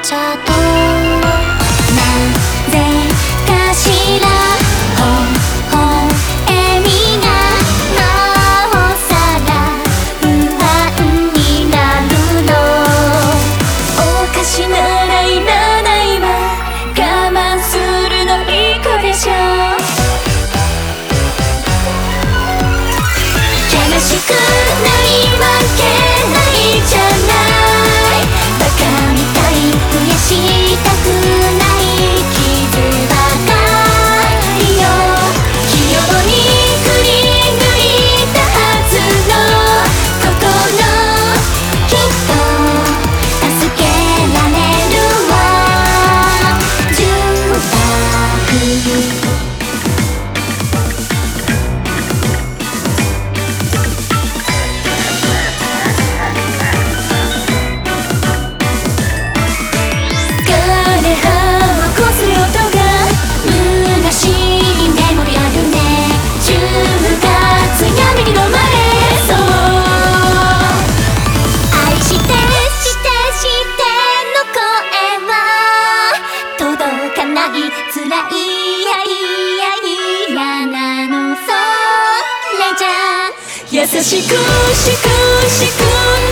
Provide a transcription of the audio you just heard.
チャート、なぜかしら微笑みがなおさら不安になるの。お菓子ならいらないわ、我慢するのいい子でしょ。悲しくないわけないじゃない、バカみたい増やしたくない傷ばかりよ。器用にくり抜いたはずの心、きっと助けられるわ。住宅辛い、いやいや嫌なの、それじゃ優しくしくしく